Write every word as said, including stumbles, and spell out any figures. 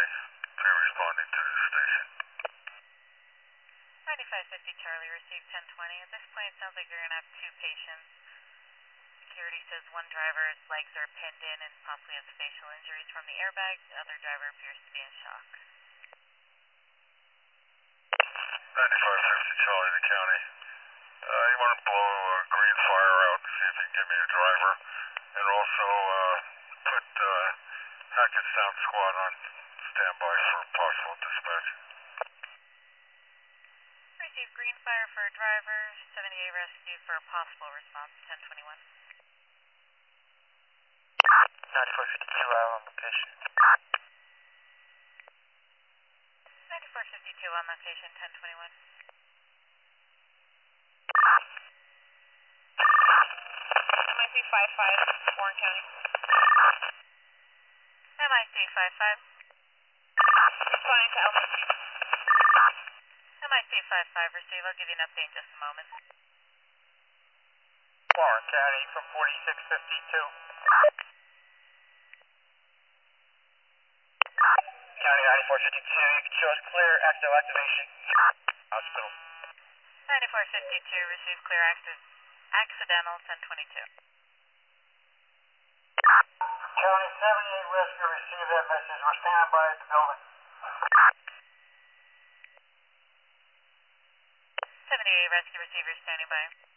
County. They're responding to the station. ninety-five fifty Charlie, received ten twenty. At this point, it sounds like you're going to have two patients. Security says one driver's legs are pinned in and possibly has facial injuries from the airbag. The other driver appears to be in shock. ninety-five fifty Charlie, the county. Uh, you want to blow a green fire out and see if you can give me a driver. And also uh, put uh, Hackett Sound Squad on standby for possible dispatch. Received green fire for a driver. seventy-eight rescue for a possible response. ten twenty-one. ninety-four fifty-two out on location. ninety-four fifty-two on location. ten twenty-one. M I C five five, Warren County. M I C five five. Responding to Alpha. M I C five five, receive. I'll give you an update in just a moment. Warren County from forty-six fifty-two. County ninety-four fifty-two, you can show us clear, active activation. Hospital. ninety-four fifty-two, receive clear active. Accidental, ten twenty-two. County seventy-eight rescue received that message. We're standing by at the building. seventy-eight rescue receiver standing by.